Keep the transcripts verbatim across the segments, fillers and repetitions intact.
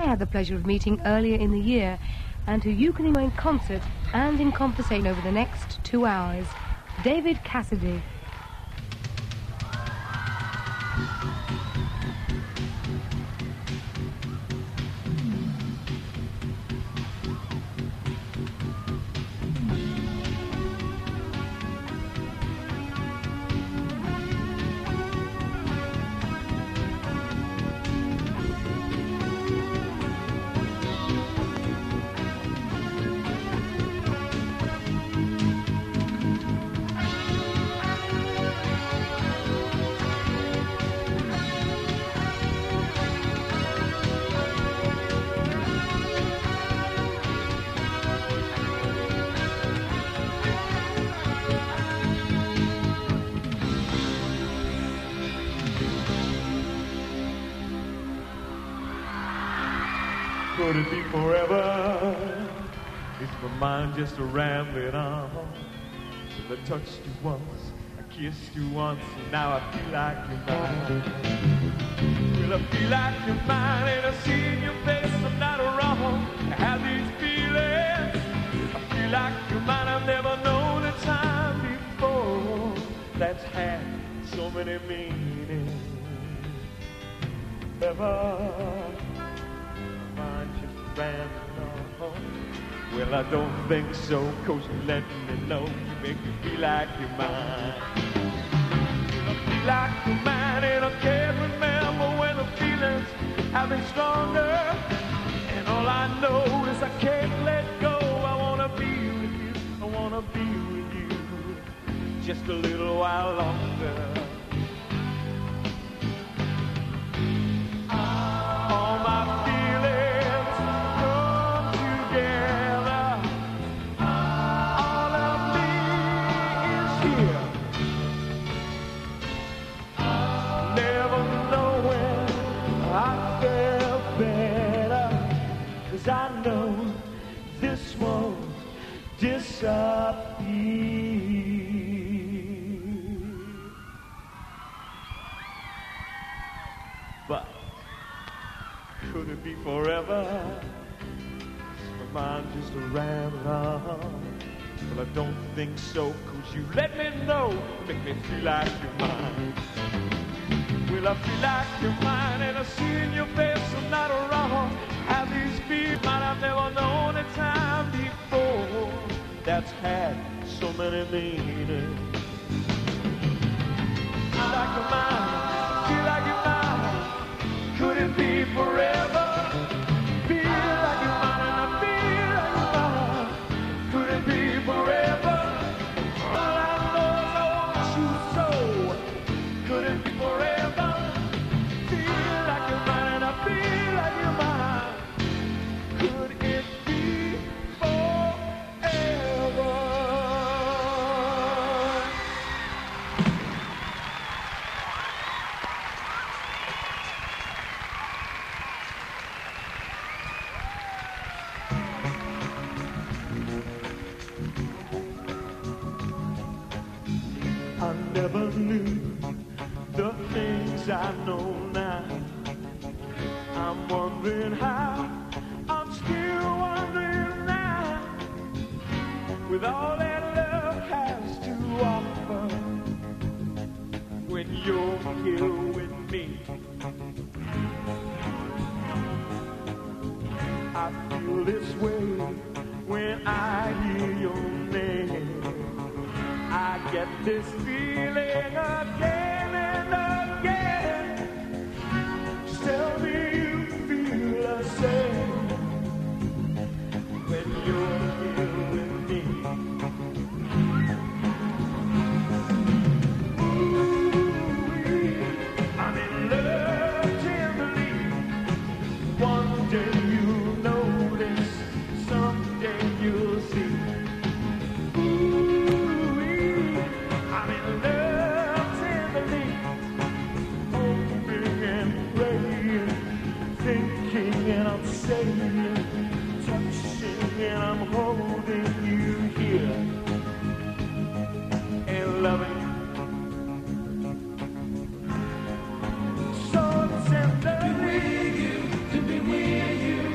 had the pleasure of meeting earlier in the year, and who you can enjoy in concert and in conversation over the next two hours. David Cassidy. Could it be forever? Is my mind just a rambling on? Well, I touched you once, I kissed you once, and now I feel like you're mine. Well, I feel like you're mine, and I see in your face I'm not wrong. I have these feelings. I feel like you're mine. I've never known a time before that's had so many meanings. Ever. Well, I don't think so, 'cause you let me know. You make me feel like you're mine. I feel like you're mine, and I can't remember when the feelings have been stronger. And all I know is I can't let go. I wanna be with you, I wanna be with you just a little while longer. All my feelings come together. All of me is here. Never knowing I felt better, 'cause I know this won't disappear. But could it be forever? My mind just a rambling on. Well, I don't think so, 'cause you let me know. Make me feel like you're mine. Well, I feel like you're mine, and I see in your face I'm not wrong. Have these feelings I've never known a time before that's had so many meanings. Feel like you're mine, feel like you're mine. Could it be forever? Feel like you're mine, and I feel like you're mine. Could it be forever? All I know is I want you so. Could it be forever? Feel like you're mine, and I feel like you're mine. Could it be forever? I never knew the things I know now. I'm wondering how, I'm still wondering now. With all that love has to offer, when you're here with me, I feel this way when I hear your name. I get this feeling again and again. Just tell me you feel the same when you're here with me. Ooh, I'm in love tenderly. One day you'll notice, someday you'll see. And I'm saying, touching, and I'm holding you here and loving you so tenderly. To be with you, to be with you.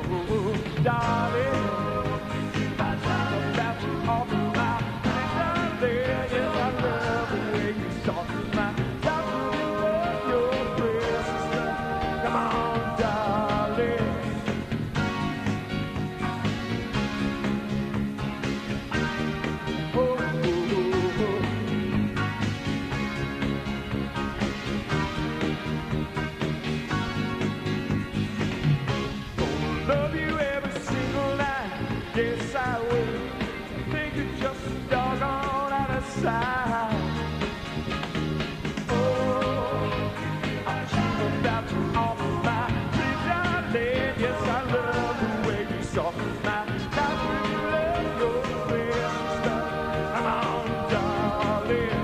darling. About to off my darling. Yes, I love the way you talk to my darling. Love your precious love. Come on, darling. Oh, oh, oh, oh. Love you every single night, yes I will. I think you're just a doggone out of sight. Oh, I'm just about to offer my pretty darling. Yes, I love the way you soften my life when you love your precious stuff. Come on, darling.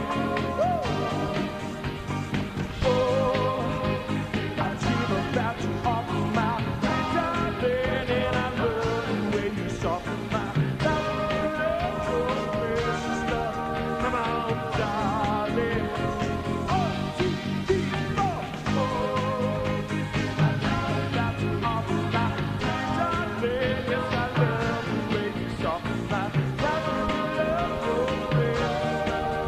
Oh, I'm just about to offer my darling, and I love the way you soften my love, your precious love. Come on, darling. One, two, three, four. Oh, I'm about to offer my darling. Yes, I love the way you soften my love, your precious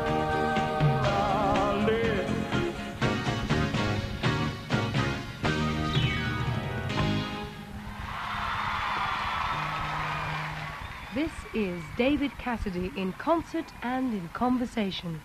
darling. This is David Cassidy in concert and in conversation.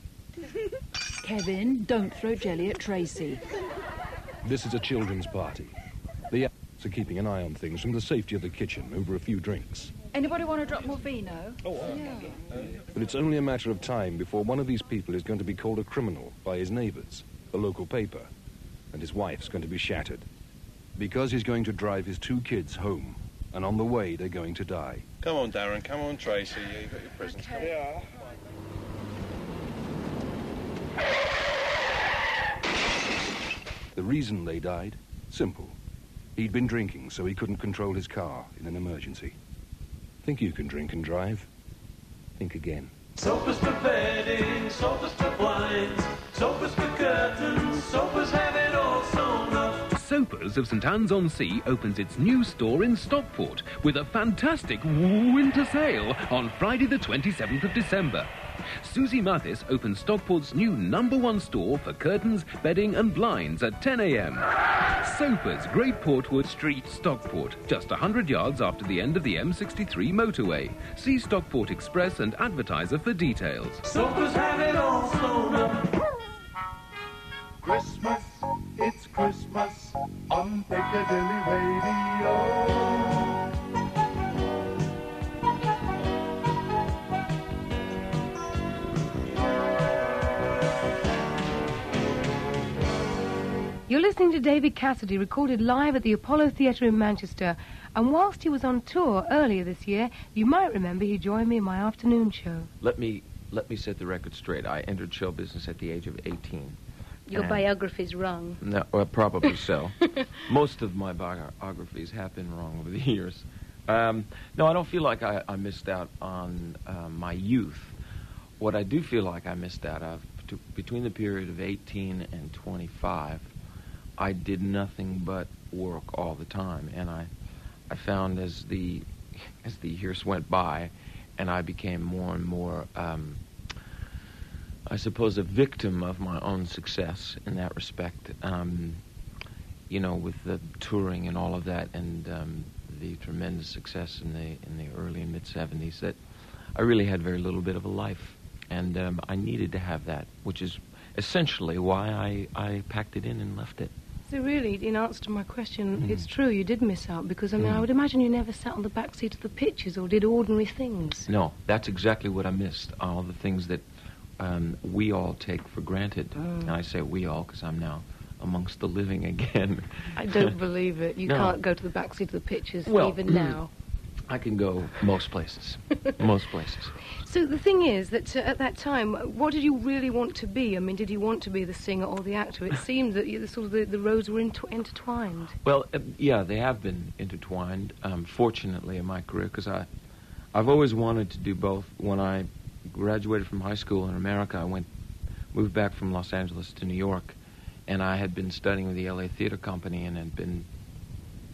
Kevin, don't throw jelly at Tracy. This is a children's party. The adults are keeping an eye on things from the safety of the kitchen over a few drinks. Anybody want to drop more vino? But it's only a matter of time before one of these people is going to be called a criminal by his neighbours, the local paper, and his wife's going to be shattered. Because he's going to drive his two kids home, and on the way they're going to die. Come on, Darren. Come on, Tracy. Yeah, you've got your presents. Come on. Yeah. The reason they died? Simple. He'd been drinking, so he couldn't control his car in an emergency. Think you can drink and drive? Think again. Sofas for bedding, sofas for blinds, sofas for curtains, sofas have it all sewn up. Sopas of St Anne's on Sea opens its new store in Stockport with a fantastic winter sale on Friday the twenty-seventh of December. Susie Mathis opens Stockport's new number one store for curtains, bedding and blinds at ten a m. Sopas, Great Portwood Street, Stockport, just one hundred yards after the end of the M sixty-three motorway. See Stockport Express and advertiser for details. Sofas have it all sewn up. Christmas, it's Christmas on Piccadilly Radio. You're listening to David Cassidy, recorded live at the Apollo Theatre in Manchester. And whilst he was on tour earlier this year, you might remember he joined me in my afternoon show. Let me let me set the record straight. I entered show business at the age of eighteen. Your And- biography's wrong. No, well, probably so. Most of my biographies have been wrong over the years. Um, no, I don't feel like I, I missed out on uh, my youth. What I do feel like I missed out of, to, between the period of eighteen and twenty-five, I did nothing but work all the time. And I, I found as the, as the years went by, and I became more and more... Um, I suppose, a victim of my own success in that respect. Um, you know, with the touring and all of that, and um, the tremendous success in the in the early and mid seventies, that I really had very little bit of a life, and um, I needed to have that, which is essentially why I I packed it in and left it. So really, in answer to my question, Mm. it's true, you did miss out, because, I mean, Mm. I would imagine you never sat on the back seat of the pictures or did ordinary things. No, that's exactly what I missed. All the things that um, we all take for granted. Mm. And I say we all because I'm now amongst the living again. I don't believe it. You No. can't go to the back seat of the pictures Well, even now. I can go most places. Most places. So the thing is that uh, at that time, what did you really want to be? I mean, did you want to be the singer or the actor? It seemed that you, the, sort of the, the roads were inter- intertwined. Well, uh, yeah, they have been intertwined, um, fortunately, in my career, because I, I've always wanted to do both. When I graduated from high school in America, I went, moved back from Los Angeles to New York, and I had been studying with the L A Theater Company and had been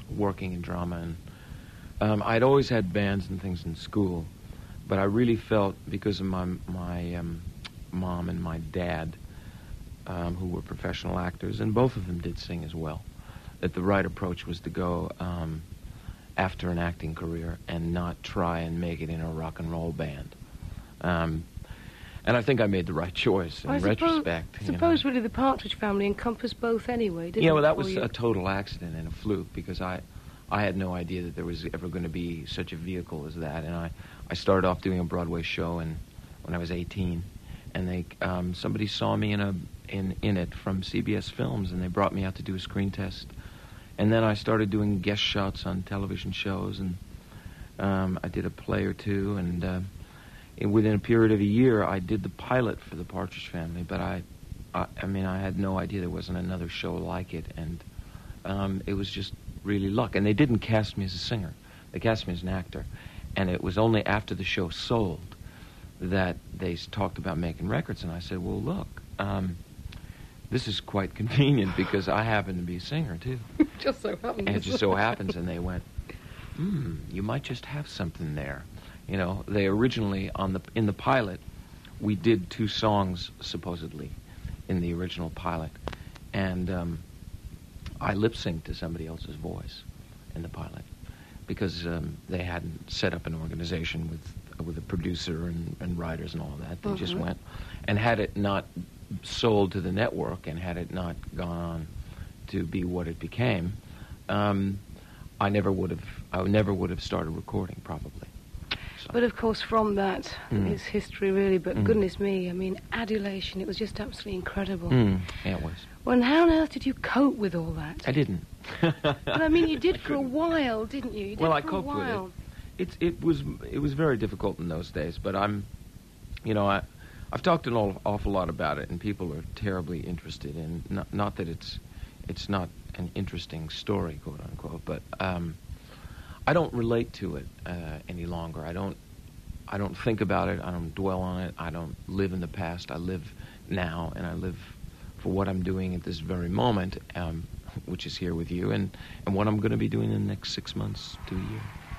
working in drama. And um, I'd always had bands and things in school, but I really felt, because of my my um, mom and my dad, um, who were professional actors, and both of them did sing as well, that the right approach was to go um, after an acting career and not try and make it in a rock and roll band. Um, and I think I made the right choice in I retrospect. Suppose, I suppose really the Partridge Family encompassed both anyway, didn't it? Yeah, well, that was you? a total accident and a fluke, because I, I had no idea that there was ever going to be such a vehicle as that. And I, I started off doing a Broadway show in, when I was eighteen, and they um, somebody saw me in a in in it from C B S Films, and they brought me out to do a screen test. And then I started doing guest shots on television shows, and um, I did a play or two, and uh, in, within a period of a year, I did the pilot for the Partridge Family. But I, I, I mean, I had no idea there wasn't another show like it, and um, it was just really luck. And they didn't cast me as a singer; they cast me as an actor. And it was only after the show sold that they talked about making records, and I said, "Well, look." Um, This is quite convenient, because I happen to be a singer, too. Just so happens. And it just so happens, and they went, hmm, you might just have something there. You know, they originally, on the in the pilot, we did two songs, supposedly, in the original pilot. And um, I lip-synced to somebody else's voice in the pilot, because um, they hadn't set up an organization with with a producer and, and writers and all of that. They Mm-hmm. just went, and had it not sold to the network, and had it not gone on to be what it became, um, I never would have. I never would have started recording, probably. So. But of course, from that, Mm. it's history really. But Mm. goodness me, I mean, adulation. It was just absolutely incredible. Mm, yeah, it was. Well, and how on earth did you cope with all that? I didn't. Well, I mean, you did for a while, didn't you? You did Well, I for coped a with it. while. It's it was it was very difficult in those days, but I'm, you know, I. I've talked an awful, awful lot about it, and people are terribly interested in. Not, not that it's, it's not an interesting story, quote unquote, but um, I don't relate to it uh, any longer. I don't, I don't think about it. I don't dwell on it. I don't live in the past. I live now, and I live for what I'm doing at this very moment, um, which is here with you, and, and what I'm going to be doing in the next six months to a year.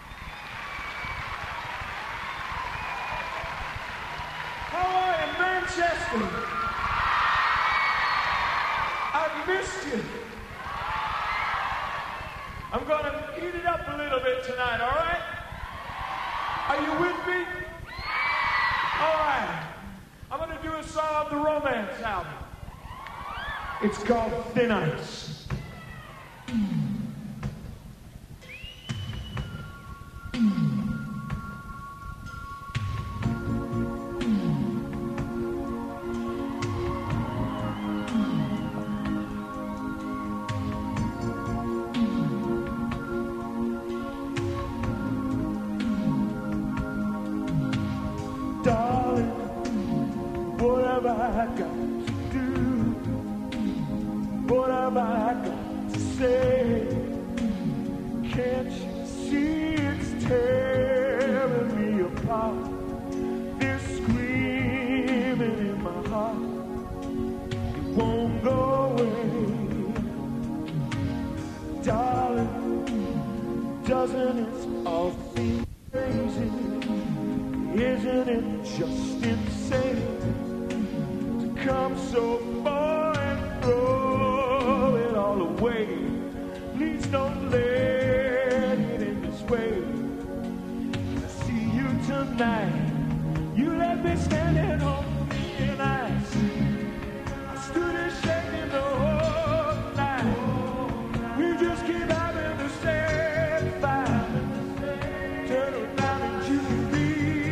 Manchester, I've missed you. I'm gonna eat it up a little bit tonight, all right? Are you with me? All right. I'm gonna do a song off the Romance album. It's called Thin Ice. Darling, what have I got to do? What have I got to say? Can't you see it's tearing me apart? This screaming in my heart, it won't go away. Darling, doesn't it all seem crazy? Isn't it just insane to come so far and throw it all away? Please don't let it end this way. I see you tonight. You left me standing on thin ice. I stood and shaking the whole night. We just keep having the same fight. Turn around and you can be.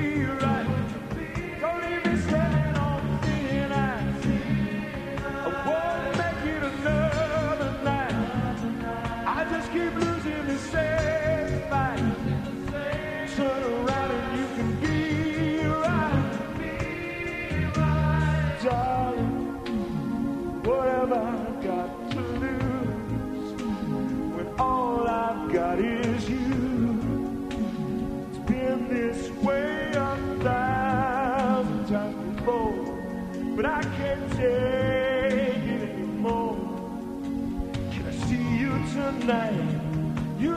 Keep losing the same fight. Turn around and you can be right. Darling, what have I got to lose when all I've got is you? It's been this way a thousand times before, but I can't take it anymore. Can I see you tonight? You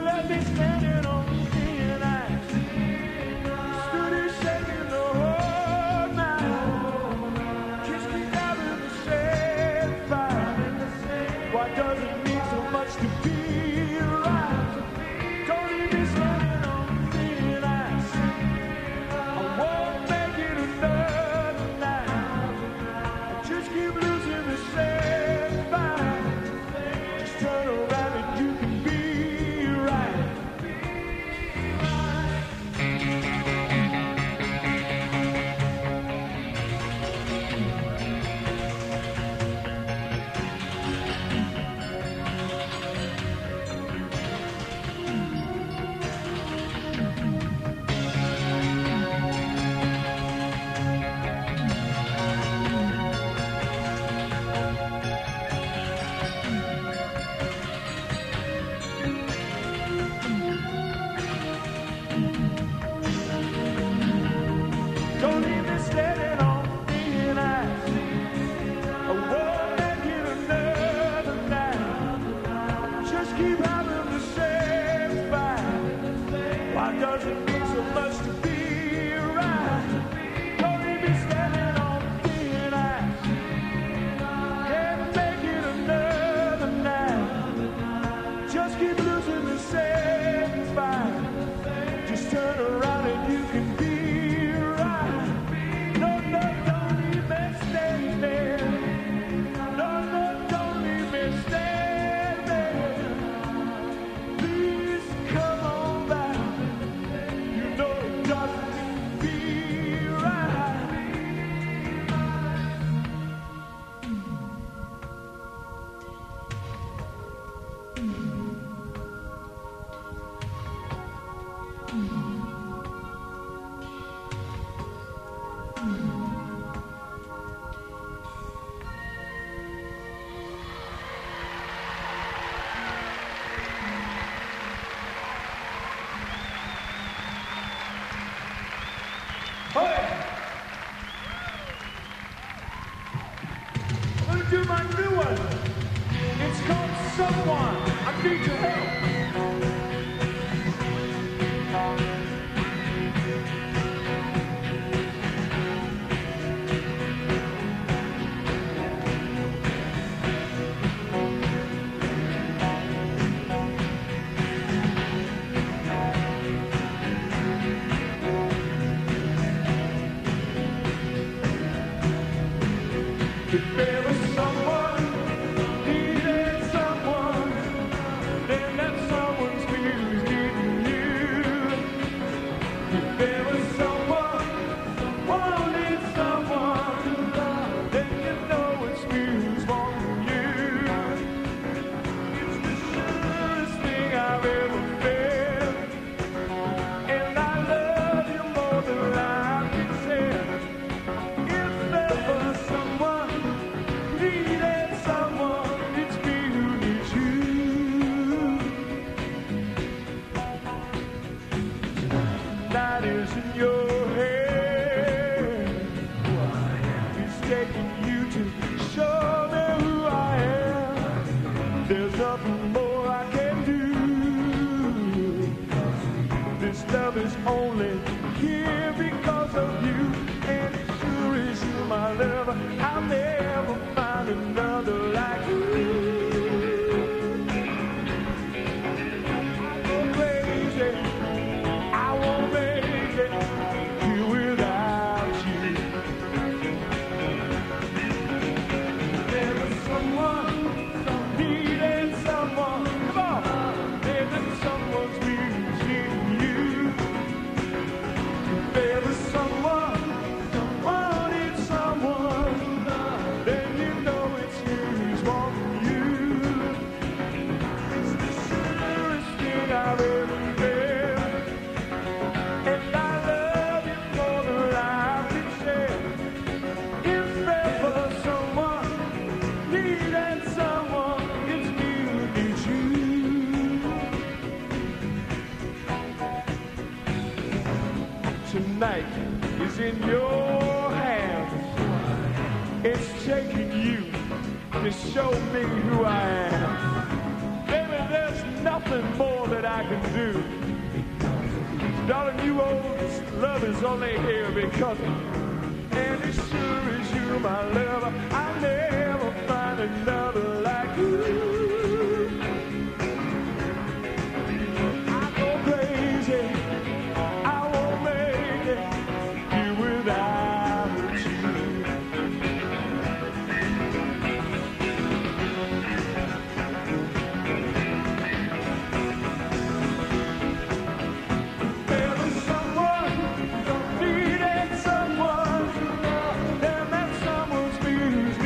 doesn't mean so much to be right. Don't leave me standing on thin ice. Can't make it another night. Just keep losing the same fight. Just turn around and you can be right. No, no, don't leave me standing. No, no, don't leave me standing. Please come on back. You know it doesn't be right. I'm gonna do my new one. It's called Someone. I Need Your Help. If there was someone needed someone, then that someone's feelings needing you. If there was someone wanted someone, then you know it's feelings wanting you. It's the surest thing I've ever felt, and I love you more than life itself. If there was someone needed someone, it's me who needs you. Night is in your head. It's taking you to show me who I am. There's nothing more I can do. This love is only here because of you, and as sure as you're my lover, I'll never find another like you. I go crazy, I won't make it here without you. There was someone needing someone. Come on, there was someone's needing you. There was someone wanted someone, then you know it's who's wanting you. It's the surest thing I've ever felt, and I love you more than life itself. If there was someone needing someone, it's me who needs you. Tonight is in your hands. It's taking you to show me who I am. Baby, there's nothing more that I can do. Darling, you old love is only here because of you. And as sure as you're my lover, I'll never find another like you. I go crazy, I won't make it here without you. There was someone needed someone, then that someone's me who's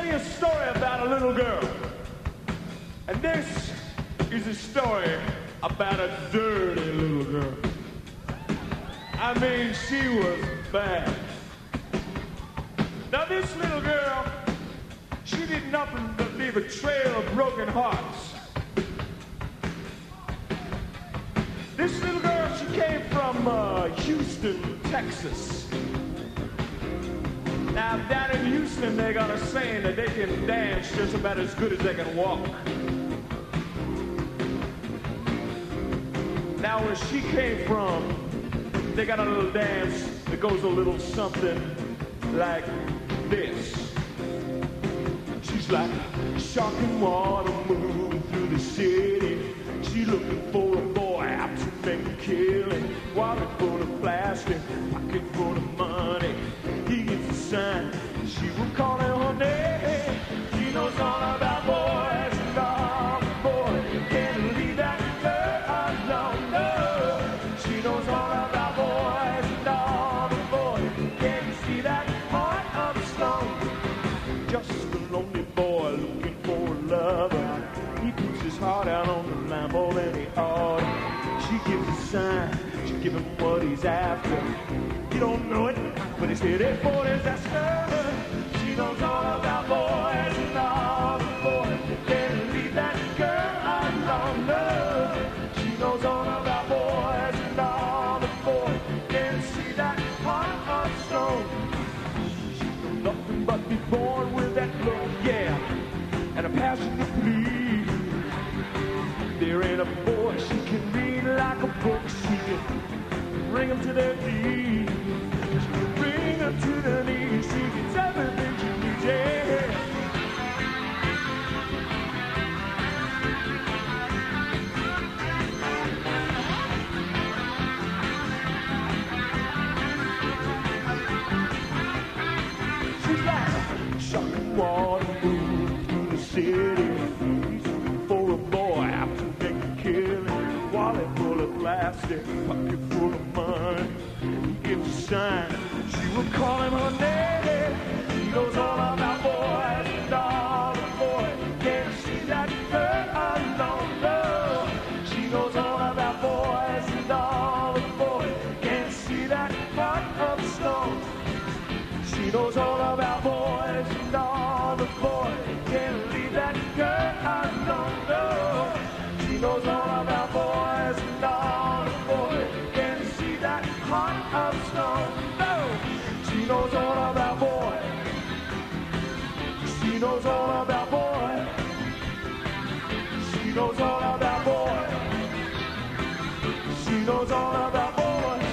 tell you a story about a little girl. And this is a story about a dirty little girl. I mean, she was bad. Now this little girl, she did nothing but leave a trail of broken hearts. This little girl, she came from uh, Houston, Texas. Now down in Houston, they got a saying that they can dance just about as good as they can walk. Now where she came from, they got a little dance that goes a little something like this. She's like shark in water moving through the city. She's looking for a boy out to make a killing. Wallet full of plastic, pocket full of money. He gets a sign, she will call him her name. She knows all about boys and all the boys. Can't leave that girl alone, no. She knows all about boys and all the boys. Can't you see that heart of stone? Just a lonely boy looking for a lover. He puts his heart out on the line more than he ought. She gives a sign, she give him what he's after. He don't know it, but he's headed for disaster. She knows all about boys and all the boys. Can't leave that girl alone, no. She knows all about boys and all the boys. Can't see that heart of stone. She knows nothing but be born with that look, yeah, and a passion to please. There ain't a boy she can read like a book. She can bring them to their knees. She can bring them to their knees. She gets everything she needs, yeah. She's like shark in water moving through the city. He's looking for a boy out to make a killing. Wallet full of plastic, pocket full of money. He gives a sign, she will call him her name. He knows all about boys and all the boys. Can't see that girl alone, no. She knows all about boys and all the boys. Can't see that heart of stone. She knows all about boys and all the boys. Can't leave that girl alone, no. She knows all about boys and all the boys. Can't see that heart of stone, no. She knows all about boys. She knows all about boys. She knows all about boys. She knows all about boys.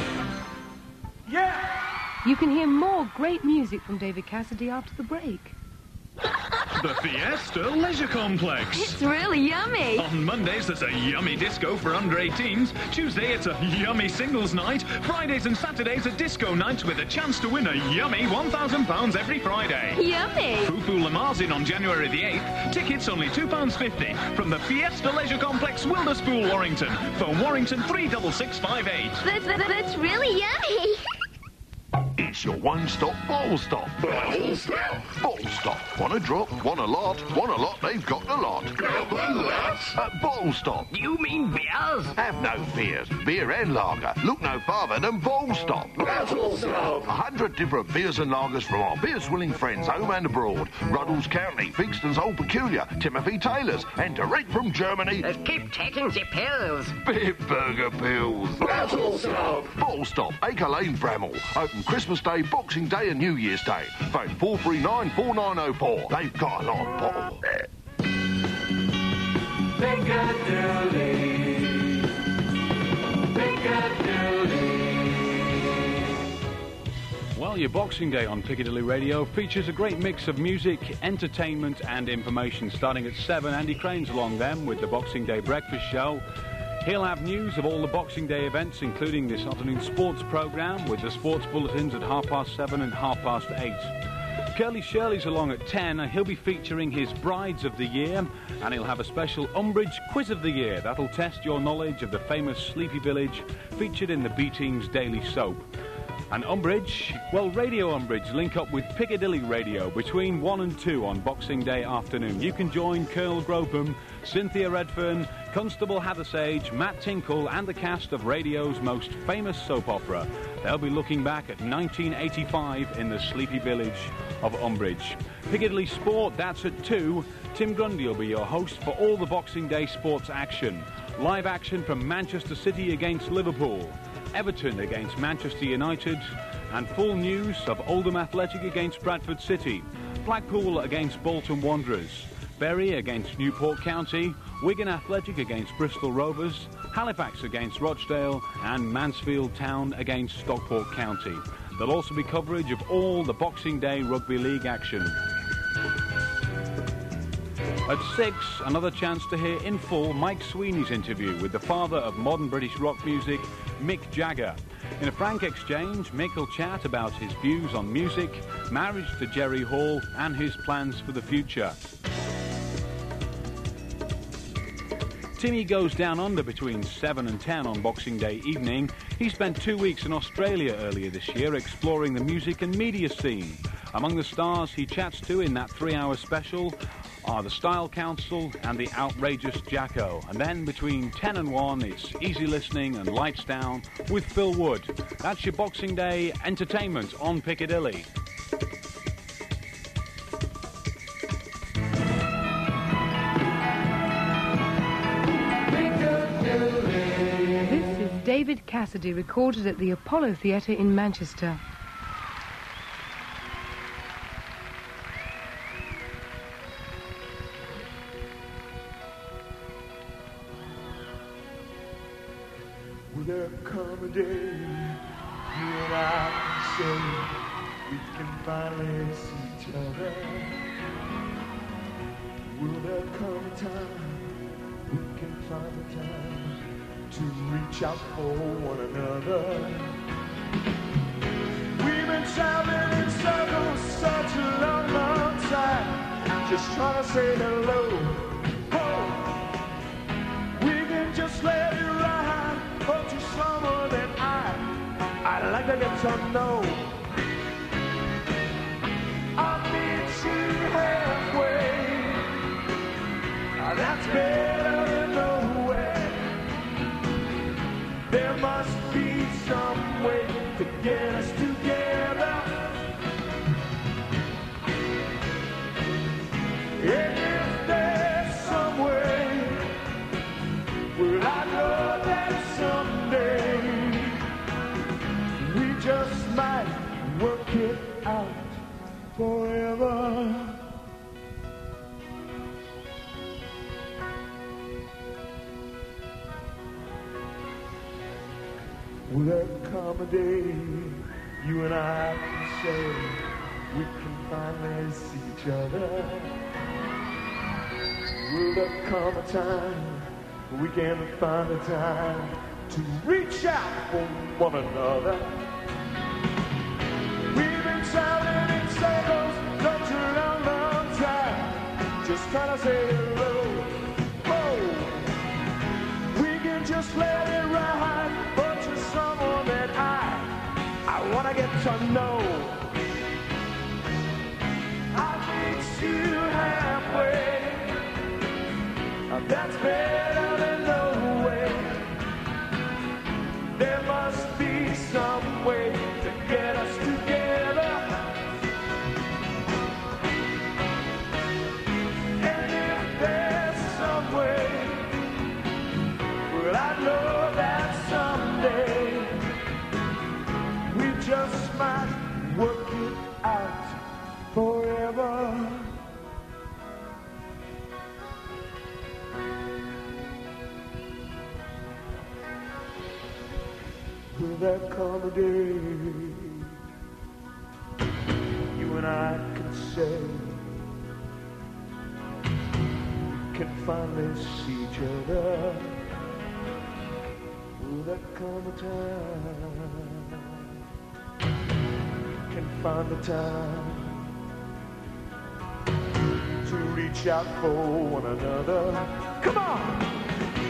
Yeah! You can hear more great music from David Cassidy after the break. The Fiesta Leisure Complex. It's really yummy. On Mondays, there's a yummy disco for under eighteens. Tuesday, it's a yummy singles night. Fridays and Saturdays are disco nights with a chance to win a yummy one thousand pounds every Friday. Yummy. Foo-Foo Lamar's in on January the eighth. Tickets only two pounds fifty from the Fiesta Leisure Complex, Wilderspool, Warrington. Phone Warrington three six six five eight. That's, that's really yummy. It's your one-stop bottle stop. Bottle stop? Bottle stop. Want a drop, want a lot, want a lot, they've got a lot. Got a lot? At Bottle Stop. You mean beers? Have no fears. Beer and lager. Look no farther than Bottle Stop. Bottle Stop. A hundred different beers and lagers from our beer-swilling friends home and abroad. Ruddles County, Figston's Old Peculiar, Timothy Taylor's, and direct from Germany... Uh, keep taking the pills. Bitburger pills. Bottle Stop. Bottle Stop, Acre Lane, Bramall. Open Christmas Day, Boxing Day and New Year's Day. Phone four three nine, four nine oh four. They've got a lot of bottle. Piccadilly, Piccadilly. Well, your Boxing Day on Piccadilly Radio features a great mix of music, entertainment and information. Starting at seven, Andy Crane's along then with the Boxing Day Breakfast Show. He'll have news of all the Boxing Day events, including this afternoon sports programme with the sports bulletins at half past seven and half past eight. Curly Shirley's along at ten, and he'll be featuring his Brides of the Year, and he'll have a special Umbridge Quiz of the Year. That'll test your knowledge of the famous Sleepy Village featured in the B-Team's Daily Soap. And Umbridge, well, Radio Umbridge link up with Piccadilly Radio between one and two on Boxing Day afternoon. You can join Colonel Gropeham, Cynthia Redfern, Constable Hathersage, Matt Tinkle and the cast of radio's most famous soap opera. They'll be looking back at nineteen eighty-five in the sleepy village of Umbridge. Piccadilly Sport, that's at two. Tim Grundy will be your host for all the Boxing Day sports action. Live action from Manchester City against Liverpool, Everton against Manchester United, and full news of Oldham Athletic against Bradford City, Blackpool against Bolton Wanderers, Bury against Newport County, Wigan Athletic against Bristol Rovers, Halifax against Rochdale, and Mansfield Town against Stockport County. There'll also be coverage of all the Boxing Day Rugby League action. At six, another chance to hear in full Mike Sweeney's interview with the father of modern British rock music, Mick Jagger. In a frank exchange, Mick will chat about his views on music, marriage to Jerry Hall, and his plans for the future. Timmy goes down under between seven and ten on Boxing Day evening. He spent two weeks in Australia earlier this year exploring the music and media scene. Among the stars he chats to in that three-hour special are the Style Council and the outrageous Jacko. And then between ten and one, it's easy listening and lights down with Phil Wood. That's your Boxing Day entertainment on Piccadilly. This is David Cassidy, recorded at the Apollo Theatre in Manchester. Will there come a day you and I can say we can finally see each other? Will there come a time we can find the time to reach out for one another? We've been traveling in circles such a long, long time, just trying to say hello. Oh, we can just let it ride. But you're someone that I, I'd like to get to know. I'll meet you halfway. That's better than nowhere. There must be some way to get us together. And if there's some way, well, I know that someday we just might work it out forever. Will there come a day you and I can say we can finally see each other? Will there come a time we can find the time to reach out for one another? We've been traveling in circles such a long, long time, just trying to say hello. Oh, we can just let it ride, but you're someone that I, I want to get to know. I meet you halfway. That's better than no way. There must be some way to get us together. And if there's some way, well, I know that someday we just might work it out forever. Will there come a day you and I can say we can finally see each other? Will there come a time we can find the time to reach out for one another? Come on!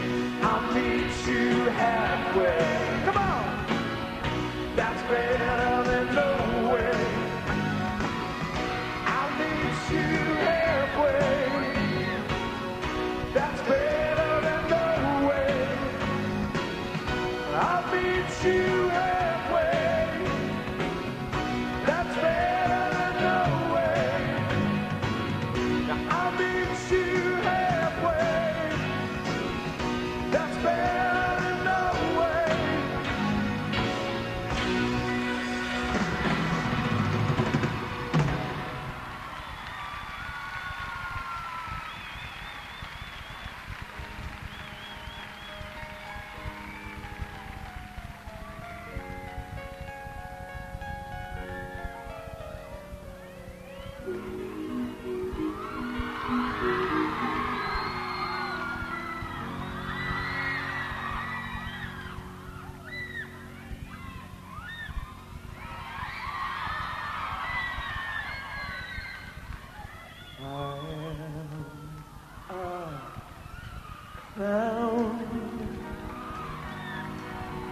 I'll meet you halfway. Come on! That's better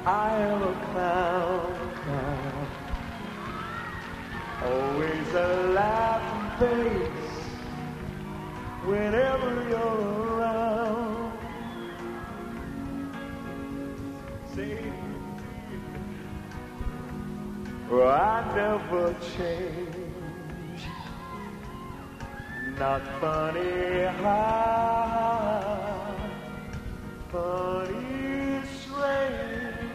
I am a clown, clown. Always a laughing face whenever you're around. Say, well, I never change. Not funny, how funny, strange.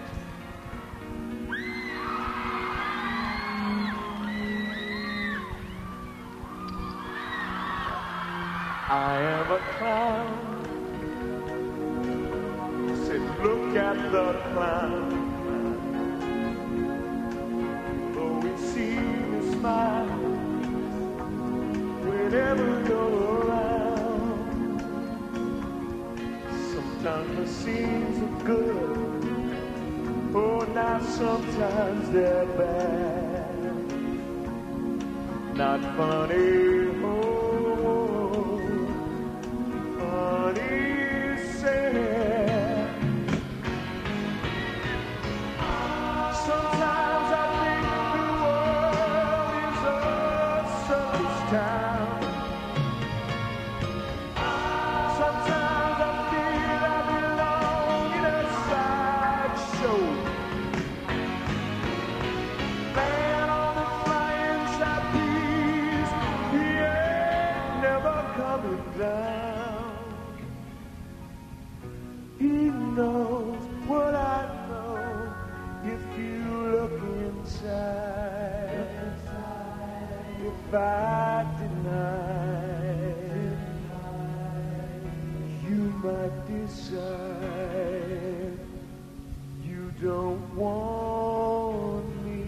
I am a clown. Said, look at the clown. Oh, we see you smile whenever you're around. Sometimes the scenes are good. Oh, now sometimes they're bad. Not funny. Oh, sometimes I think the world is a circus town. Sometimes I feel I belong in a sideshow. Man on the flying trapeze, he ain't never coming down. He knows what I know. If you look inside, if I deny, you might decide you don't want me.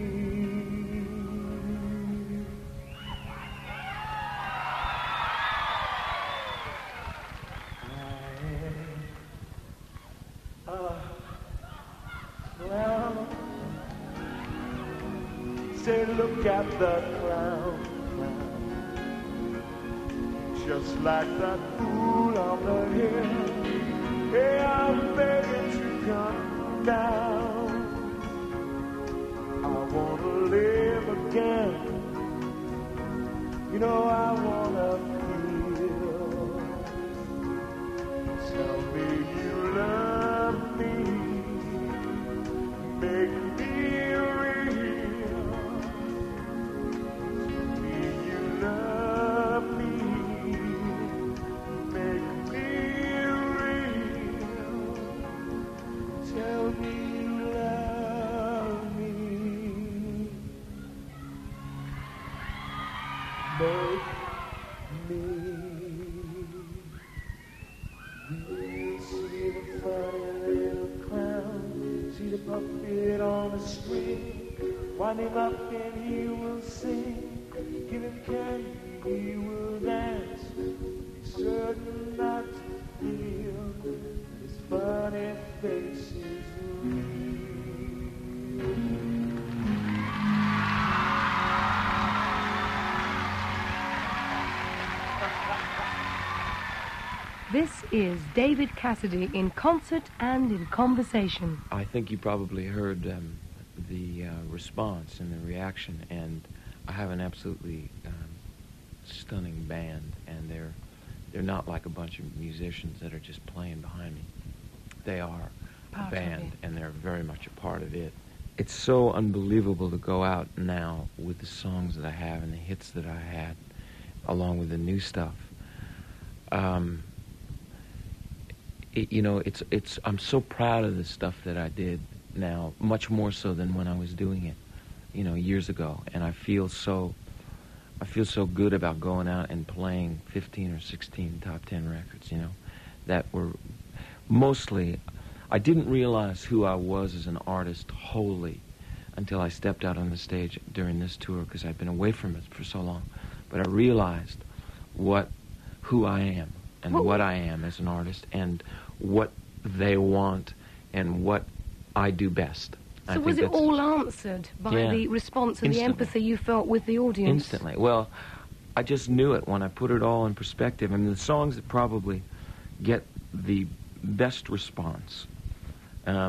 I am a clown. Say, look at the clown, clown. Just like that fool on the hill. Hey, I'm begging to come down. I wanna live again. You know I wanna feel. Tell me you love me. Make me real. Love me, make me real. Tell me you love me, make me real. See the funny little clown, see the puppet on the string. Wind him up and he will sing. Give him candy, he will dance. He's certain not to feel his funny face is This is David Cassidy in concert and in conversation. I think you probably heard um, the uh, response and the reaction, and I have an absolutely um, stunning band, and they're they're not like a bunch of musicians that are just playing behind me. They are Part a band, of it. and they're very much a part of it. It's so unbelievable to go out now with the songs that I have and the hits that I had, along with the new stuff. Um, it, you know, it's it's. I'm so proud of the stuff that I did now, much more so than when I was doing it, you know, years ago. And I feel so, I feel so good about going out and playing fifteen or sixteen top ten records, you know, that were mostly. I didn't realize who I was as an artist wholly until I stepped out on the stage during this tour, because I'd been away from it for so long. But I realized what, who I am, and what I am as an artist, and what they want, and what I do best. So was it all answered by Yeah. the response and Instantly. the empathy you felt with the audience? Instantly. Well, I just knew it when I put it all in perspective. I mean, the songs that probably get the best response, um,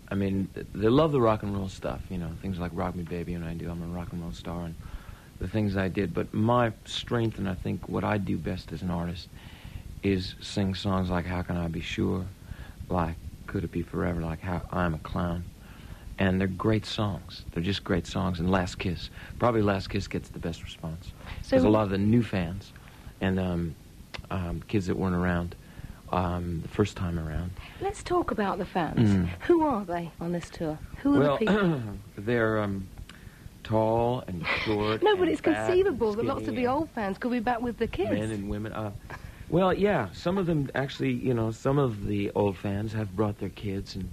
I mean, they love the rock and roll stuff, you know, things like Rock Me Baby and I Do, I'm a rock and roll star, and the things I did. But my strength, and I think what I do best as an artist, is sing songs like How Can I Be Sure, like Could It Be Forever, like How I'm a Clown. And they're great songs. They're just great songs. And Last Kiss, probably Last Kiss gets the best response. So There's a lot of the new fans and um, um, kids that weren't around um, the first time around. Let's talk about the fans. Mm. Who are they on this tour? Who are well, the people? they're um, tall and short. No, but and it's fat conceivable and that lots of skinny the old fans could be back with the kids. Men and women. Uh, well, yeah, some of them actually, you know, some of the old fans have brought their kids, and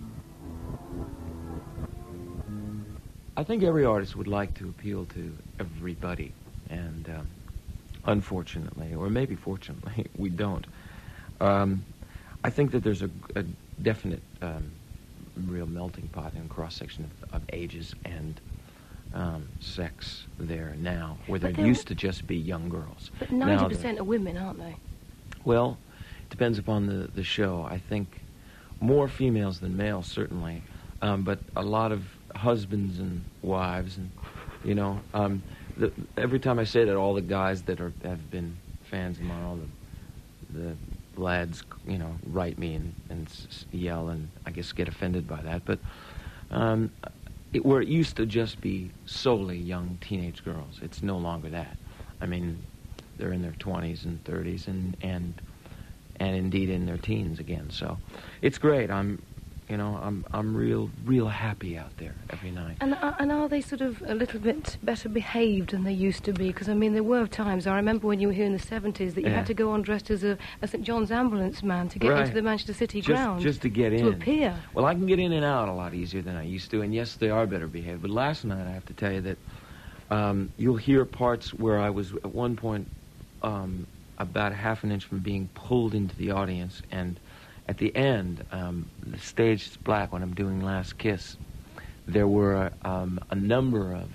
I think every artist would like to appeal to everybody, and um, unfortunately, or maybe fortunately, we don't. Um, I think that there's a, a definite um, real melting pot and cross-section of, of ages and um, sex there now, where there used to just be young girls. But Now ninety there- percent are women, aren't they? Well, it depends upon the, the show. I think more females than males, certainly, um, but a lot of husbands and wives, and, you know, um, the, every time I say that, all the guys that are have been fans of mine, all the, the lads, you know, write me and, and s- yell and I guess get offended by that. But um, it, where it used to just be solely young teenage girls, it's no longer that. I mean, they're in their twenties and thirties and, and, and indeed in their teens again. So it's great. I'm, you know, I'm I'm real, real happy out there every night. And, uh, and are they sort of a little bit better behaved than they used to be? Because, I mean, there were times, I remember when you were here in the seventies, that you Yeah. had to go on dressed as a, a Saint John's ambulance man to get Right. into the Manchester City Just, ground. just to get in. To appear. Well, I can get in and out a lot easier than I used to, and yes, they are better behaved. But last night, I have to tell you that um, you'll hear parts where I was at one point um, about a half an inch from being pulled into the audience, and at the end, um, the stage is black when I'm doing Last Kiss. There were um, a number of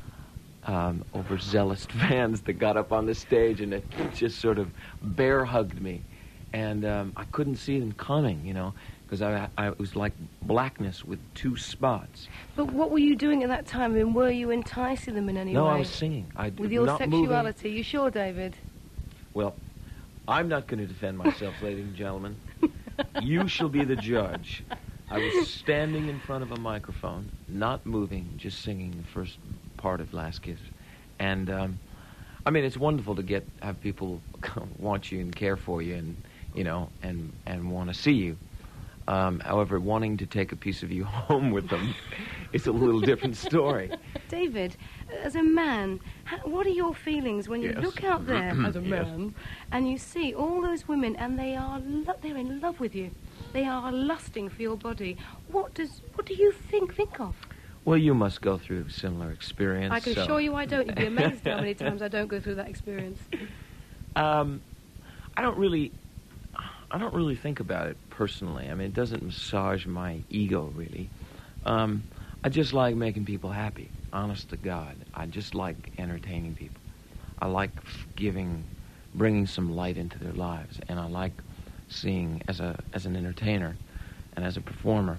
um, overzealous fans that got up on the stage and it just sort of bear hugged me, and um, I couldn't see them coming, you know, because I, I it was like blackness with two spots. But what were you doing at that time? I mean, were you enticing them in any no, way? I was singing. I With your not moving. sexuality? You sure, David? Well, I'm not going to defend myself, ladies and gentlemen. You shall be the judge. I was standing in front of a microphone, not moving, just singing the first part of Last Kiss. And, um, I mean, it's wonderful to get have people want you and care for you and, you know, and, and want to see you. Um, however, wanting to take a piece of you home with them is a little different story. David, as a man, ha- what are your feelings when you Yes. look out there as a Yes. man and you see all those women and they are lo- they're in love with you, they are lusting for your body? What does what do you think think of? Well, you must go through a similar experience. I can so. assure you I don't. You'd be amazed how many times I don't go through that experience. Um, I don't really, I don't really think about it personally. I mean, it doesn't massage my ego really. Um, I just like making people happy. Honest to God, I just like entertaining people. I like f- giving, bringing some light into their lives, and I like seeing as a as an entertainer, and as a performer,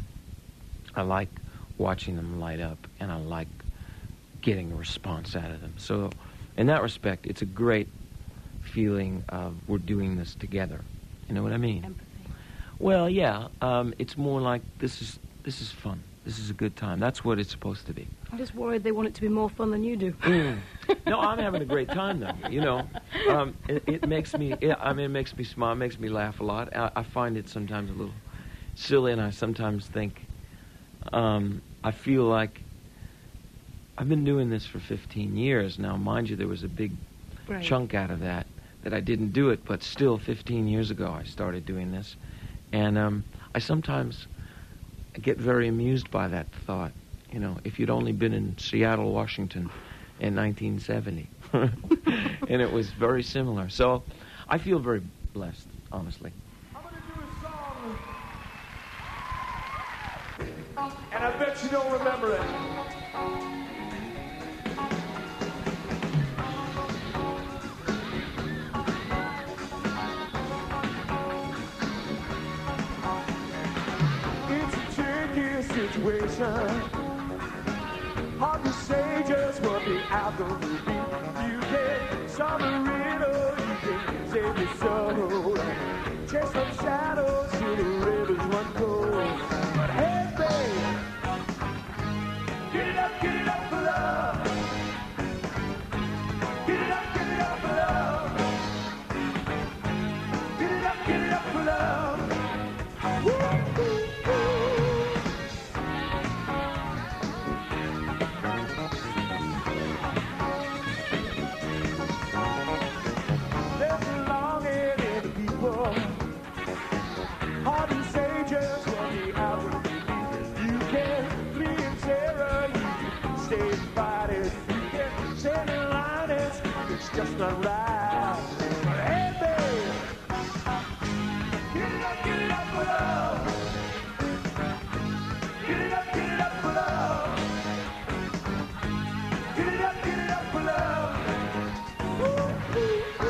I like watching them light up, and I like getting a response out of them. So, in that respect, it's a great feeling of we're doing this together. You know what I mean? Empathy. Well, yeah. Um, it's more like this is this is fun. This is a good time. That's what it's supposed to be. I'm just worried they want it to be more fun than you do. Mm. No, I'm having a great time though. You know, um, it, it makes me. Yeah, I mean, it makes me smile. It makes me laugh a lot. I, I find it sometimes a little silly, and I sometimes think. Um, I feel like I've been doing this for fifteen years now. Mind you, there was a big Right. chunk out of that that I didn't do it, but still, fifteen years ago, I started doing this, and um, I sometimes get very amused by that thought. You know, if you'd only been in Seattle, Washington, in nineteen seventy, and it was very similar. So, I feel very blessed, honestly. And I bet you don't remember it. It's a tricky situation. Hard to say just what the outcome will be. You can solve a riddle, you can save your soul. Chase some shadows till the rivers run cold. But hey, babe, get it up, get it up for love. Get it up, get it up for love. Get it up, get it up for love. Woo, woo, woo. There's a longing in the people. Hard to say just what the outward will be. You can flee in terror, you can stay and fight it. You can stand in line, it's, it's just not right. But hey, babe, get it up, get it up for love. Get it up, get it up for love. Get it up, get it up for love. Ooh, ooh, ooh.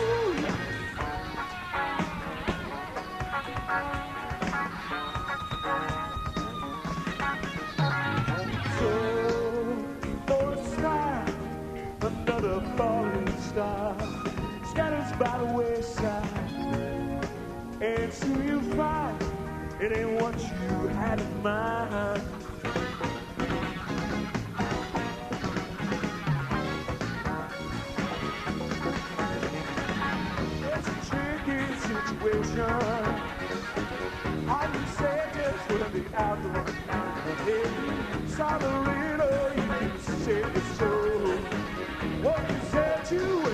So, for a sky, another falling star scatters by the wayside, and soon you find it ain't what you had in mind. It's a tricky situation. Hard to say just what the outdoor solve the riddle, you can save your soul. What you said you